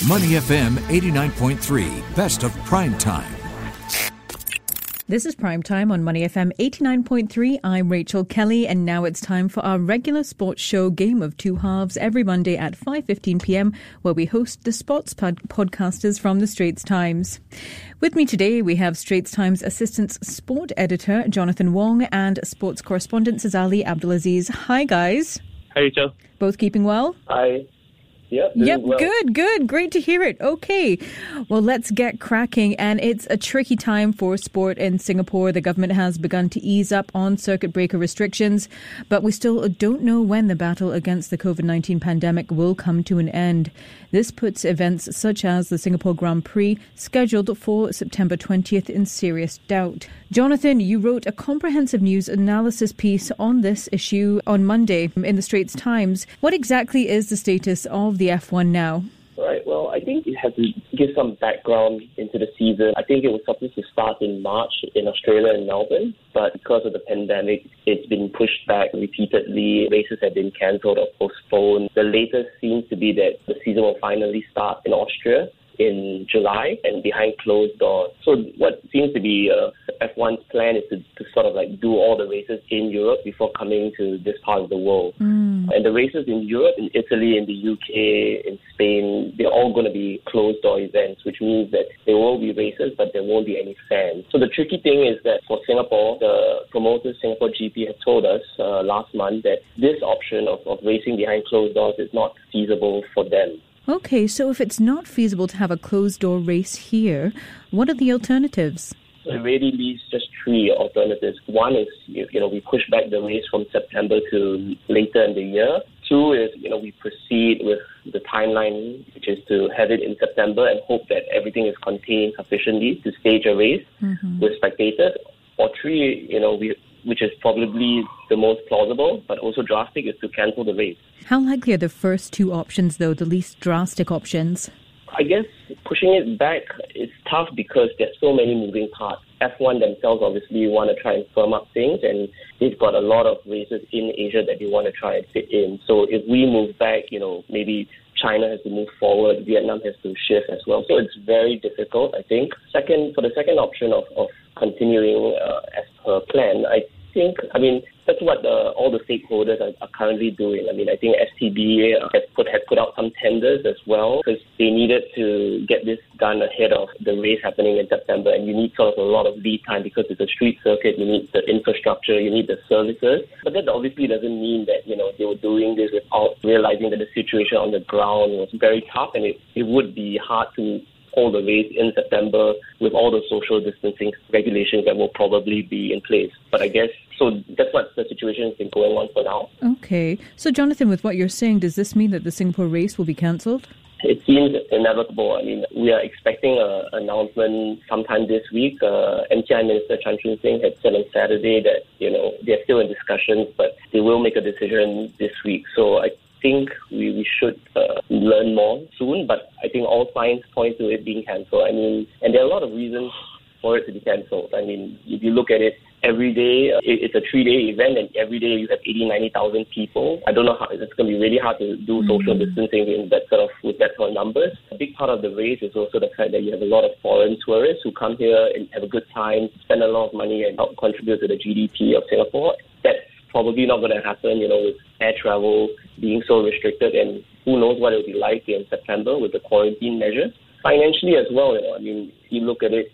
Money FM 89.3, best of prime time. This is Prime Time on Money FM 89.3. I'm Rachel Kelly, and now it's time for our regular sports show Game of Two Halves every Monday at 5:15 p.m, where we host the sports podcasters from the Straits Times. With me today, we have Straits Times Assistant Sport Editor Jonathan Wong and sports correspondent Sazali Abdulaziz. Hi, guys. Hi, Rachel. Both keeping well? Hi. Yep, well. Good. Great to hear it. Okay, well, let's get cracking. And it's a tricky time for sport in Singapore. The government has begun to ease up on circuit breaker restrictions, but we still don't know when the battle against the COVID-19 pandemic will come to an end. This puts events such as the Singapore Grand Prix, scheduled for September 20th, in serious doubt. Jonathan, you wrote a comprehensive news analysis piece on this issue on Monday in the Straits Times. What exactly is the status of the F1 now? Right, well, I think you have to give some background into the season. I think it was supposed to start in March in Australia and Melbourne, but because of the pandemic, it's been pushed back repeatedly. Races have been cancelled or postponed. The latest seems to be that the season will finally start in Austria in July and behind closed doors. So what seems to be F1's plan is to sort of like do all the races in Europe before coming to this part of the world. And the races in Europe, in Italy, in the UK, in Spain, they're all going to be closed door events, which means that there will be races, but there won't be any fans. So the tricky thing is that for Singapore, the promoters, Singapore GP, have told us last month that this option of racing behind closed doors is not feasible for them. Okay, so if it's not feasible to have a closed-door race here, what are the alternatives? It really leaves just three alternatives. One is, we push back the race from September to later in the year. Two is, we proceed with the timeline, which is to have it in September and hope that everything is contained sufficiently to stage a race with spectators. Or three, which is probably the most plausible, but also drastic, is to cancel the race. How likely are the first two options, though, the least drastic options? I guess pushing it back is tough because there's so many moving parts. F1 themselves obviously want to try and firm up things, and they've got a lot of races in Asia that they want to try and fit in. So if we move back, maybe China has to move forward, Vietnam has to shift as well. So it's very difficult, I think. For the second option of continuing as per plan, that's what all the stakeholders are currently doing. I think STB has put out some tenders as well because they needed to get this done ahead of the race happening in September, and you need sort of a lot of lead time because it's a street circuit. You need the infrastructure, you need the services. But that obviously doesn't mean that they were doing this without realizing that the situation on the ground was very tough, and it would be hard to hold the race in September with all the social distancing regulations that will probably be in place. But I guess, so that's what the situation has been going on for now. Okay. So Jonathan, with what you're saying, does this mean that the Singapore race will be cancelled? It seems inevitable. We are expecting an announcement sometime this week. MTI Minister Chan Chun Sing had said on Saturday that, they're still in discussions, but they will make a decision this week. So I think we should learn more soon, but I think all signs point to it being cancelled. And there are a lot of reasons for it to be cancelled. If you look at it, every day, it's a 3-day event, and every day you have 90,000 people. I don't know how, it's going to be really hard to do social distancing with that sort of numbers. A big part of the race is also the fact that you have a lot of foreign tourists who come here and have a good time, spend a lot of money, and help contribute to the GDP of Singapore. That's probably not going to happen, with air travel being so restricted, and who knows what it'll be like in September with the quarantine measures. Financially as well, you look at it,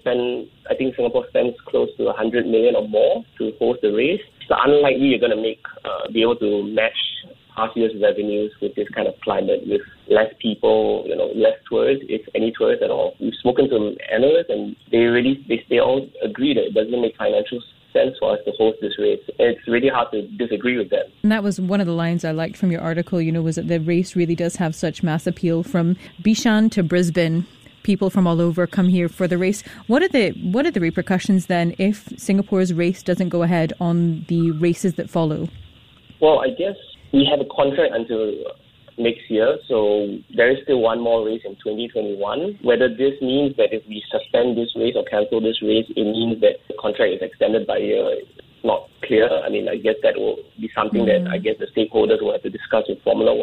I think Singapore spends close to 100 million or more to host the race. It's unlikely you're going to be able to match past year's revenues with this kind of climate, with less people, less tourists, if any tourists at all. We've spoken to analysts, and they all agree that it doesn't make financial sense for us to host this race. It's really hard to disagree with them. And that was one of the lines I liked from your article, was that the race really does have such mass appeal from Bishan to Brisbane. People from all over come here for the race. What are the repercussions then if Singapore's race doesn't go ahead on the races that follow? Well, I guess we have a contract until next year, so there is still one more race in 2021. Whether this means that if we suspend this race or cancel this race, it means that the contract is extended by a year. It's not clear. I guess that will be something that I guess the stakeholders will have to discuss with Formula One.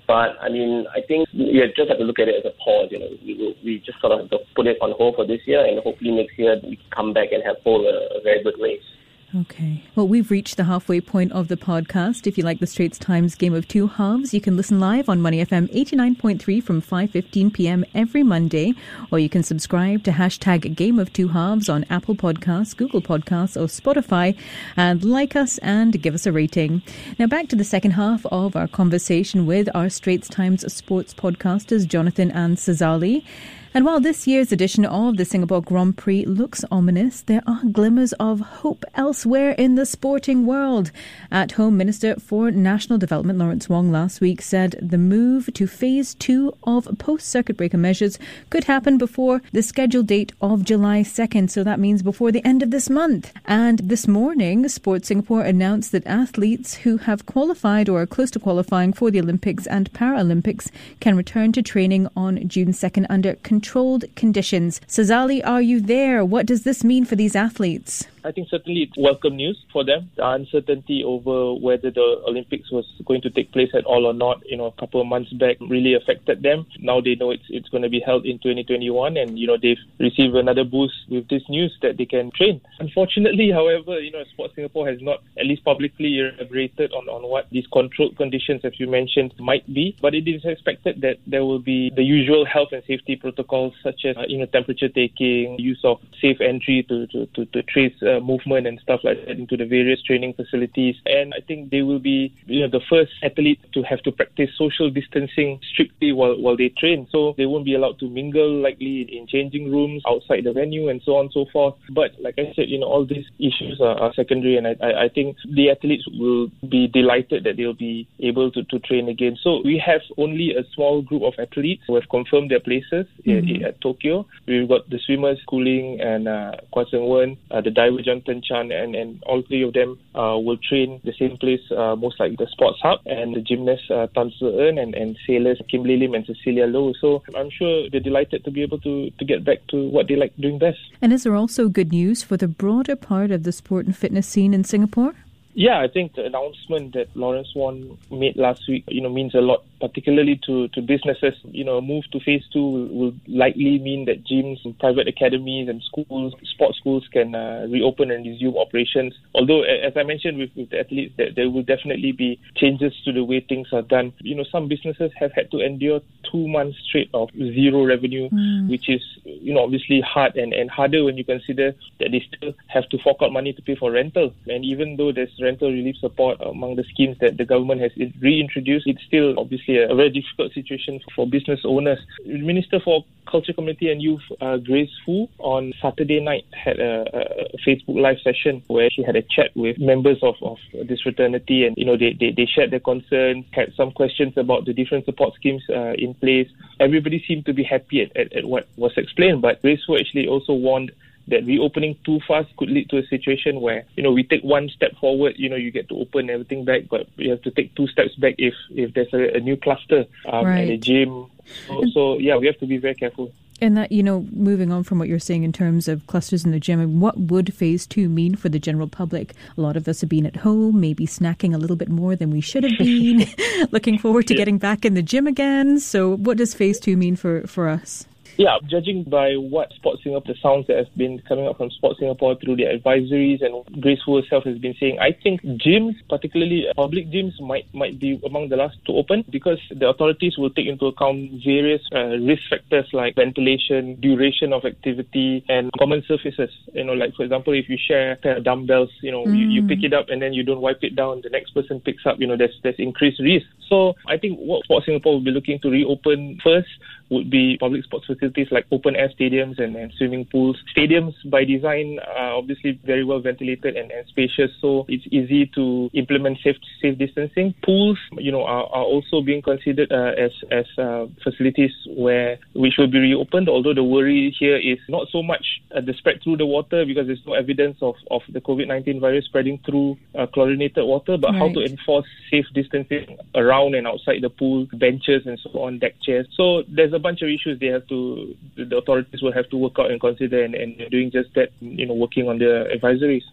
But I mean, I think you just have to look at it as a pause. We just sort of have to put it on hold for this year, and hopefully next year we can come back and hold a very good race. Okay. Well, we've reached the halfway point of the podcast. If you like the Straits Times Game of Two Halves, you can listen live on Money FM 89.3 from 5:15 p.m. every Monday, or you can subscribe to hashtag Game of Two Halves on Apple Podcasts, Google Podcasts, or Spotify, and like us and give us a rating. Now back to the second half of our conversation with our Straits Times sports podcasters, Jonathan and Sazali. And while this year's edition of the Singapore Grand Prix looks ominous, there are glimmers of hope elsewhere in the sporting world. At Home Minister for National Development Lawrence Wong last week said the move to Phase 2 of post-circuit breaker measures could happen before the scheduled date of July 2nd, so that means before the end of this month. And this morning, Sport Singapore announced that athletes who have qualified or are close to qualifying for the Olympics and Paralympics can return to training on June 2nd under controlled conditions. Sazali, are you there? What does this mean for these athletes? I think certainly it's welcome news for them. The uncertainty over whether the Olympics was going to take place at all or not, a couple of months back really affected them. Now they know it's going to be held in 2021, and they've received another boost with this news that they can train. Unfortunately, however, Sport Singapore has not, at least publicly, elaborated on what these controlled conditions, as you mentioned, might be. But it is expected that there will be the usual health and safety protocols, such as temperature taking, use of safe entry to trace movement and stuff like that into the various training facilities. And I think they will be the first athlete to have to practice social distancing strictly while they train. So they won't be allowed to mingle likely in changing rooms outside the venue and so on and so forth. But like I said, all these issues are secondary, and I think the athletes will be delighted that they'll be able to train again. So we have only a small group of athletes who have confirmed their places at Tokyo. We've got the swimmers, Cooling and Kwa Seung Wen, the diver Jonathan Chan, and all three of them will train the same place, most like the Sports Hub, and the gymnasts Tan Se Eun and sailors Kimberly Lim and Cecilia Low. So I'm sure they're delighted to be able to get back to what they like doing best. And is there also good news for the broader part of the sport and fitness scene in Singapore? Yeah, I think the announcement that Lawrence Wong made last week, means a lot, particularly to businesses. A move to Phase 2 will likely mean that gyms, private academies and schools, sports schools can reopen and resume operations. Although, as I mentioned with the athletes, that there will definitely be changes to the way things are done. Some businesses have had to endure 2 months straight of zero revenue, which is, obviously hard and harder when you consider that they still have to fork out money to pay for rental. And even though there's rental relief support among the schemes that the government has reintroduced, it's still obviously a very difficult situation for business owners. Minister for Culture, Community and Youth, Grace Fu, on Saturday night had a Facebook Live session where she had a chat with members of this fraternity, and they shared their concerns, had some questions about the different support schemes in place. Everybody seemed to be happy at what was explained, but Grace Fu actually also warned that reopening too fast could lead to a situation where, we take one step forward, you get to open everything back, but you have to take 2 steps back if there's a new cluster at a gym. So, we have to be very careful. And that, moving on from what you're saying in terms of clusters in the gym, what would Phase 2 mean for the general public? A lot of us have been at home, maybe snacking a little bit more than we should have been, looking forward to getting back in the gym again. So what does Phase 2 mean for us? Yeah, judging by what Sport Singapore, the sounds that have been coming up from Sport Singapore through their advisories and Grace Fu herself has been saying, I think gyms, particularly public gyms, might be among the last to open, because the authorities will take into account various risk factors like ventilation, duration of activity, and common surfaces. Like for example, if you share a pair of dumbbells, you pick it up and then you don't wipe it down, the next person picks up, there's increased risk. So I think what Sport Singapore will be looking to reopen first would be public sports facilities like open-air stadiums and swimming pools. Stadiums, by design, are obviously very well ventilated and spacious, so it's easy to implement safe distancing. Pools, are also being considered as facilities which will be reopened, although the worry here is not so much the spread through the water, because there's no evidence of the COVID-19 virus spreading through chlorinated water, but how to enforce safe distancing around and outside the pool, benches and so on, deck chairs. So there's a bunch of issues the authorities will have to work out and consider, and they're doing just that, working on their advisories.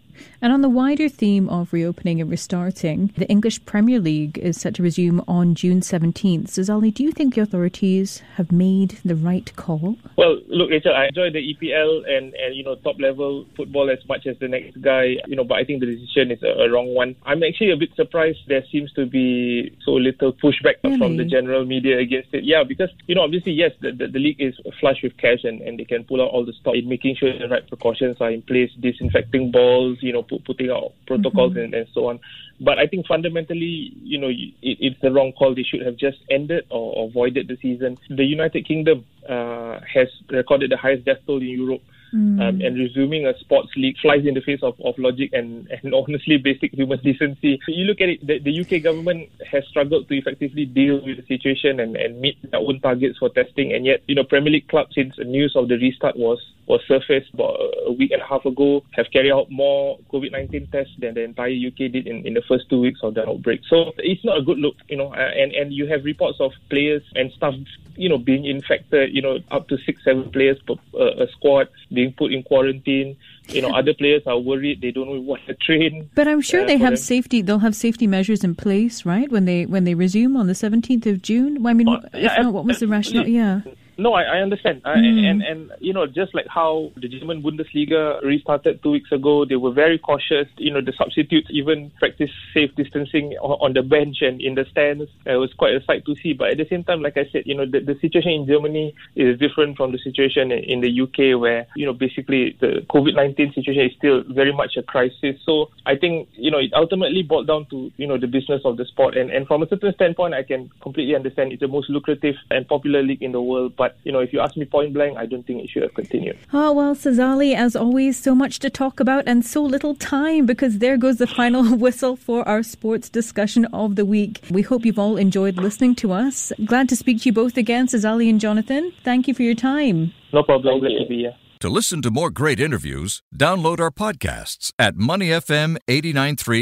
And on the wider theme of reopening and restarting, the English Premier League is set to resume on June 17th. Sazali, do you think the authorities have made the right call? Well, look, Rachel, I enjoy the EPL and top-level football as much as the next guy, but I think the decision is a wrong one. I'm actually a bit surprised there seems to be so little pushback from the general media against it. Yeah, because, obviously, yes, the league is flush with cash and they can pull out all the stock in making sure the right precautions are in place, disinfecting balls, putting out protocols and so on. But I think fundamentally, it's the wrong call. They should have just ended or voided the season. The United Kingdom has recorded the highest death toll in Europe. And resuming a sports league flies in the face of logic and honestly basic human decency. You look at it, the UK government has struggled to effectively deal with the situation and meet their own targets for testing, and yet Premier League clubs, since the news of the restart was surfaced about a week and a half ago, have carried out more COVID-19 tests than the entire UK did in the first 2 weeks of the outbreak. So it's not a good look, and you have reports of players and staff being infected, up to 6-7 players per a squad being put in quarantine. Other players are worried, they don't know what to train. But I'm sure they'll have safety measures in place, right? When they resume on the 17th of June. I mean, what was the rationale? Yeah. No, I understand. And just like how the German Bundesliga restarted 2 weeks ago, they were very cautious. The substitutes even practiced safe distancing on the bench and in the stands. It was quite a sight to see. But at the same time, like I said, the situation in Germany is different from the situation in the UK, where, basically the COVID-19 situation is still very much a crisis. So I think, it ultimately boiled down to, the business of the sport. And from a certain standpoint, I can completely understand it's the most lucrative and popular league in the world. But, if you ask me point blank, I don't think it should have continued. Oh, well, Sazali, as always, so much to talk about and so little time, because there goes the final whistle for our sports discussion of the week. We hope you've all enjoyed listening to us. Glad to speak to you both again, Sazali and Jonathan. Thank you for your time. No problem. Glad to be here. To listen to more great interviews, download our podcasts at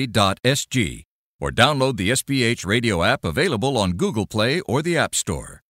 moneyfm893.sg or download the SPH radio app available on Google Play or the App Store.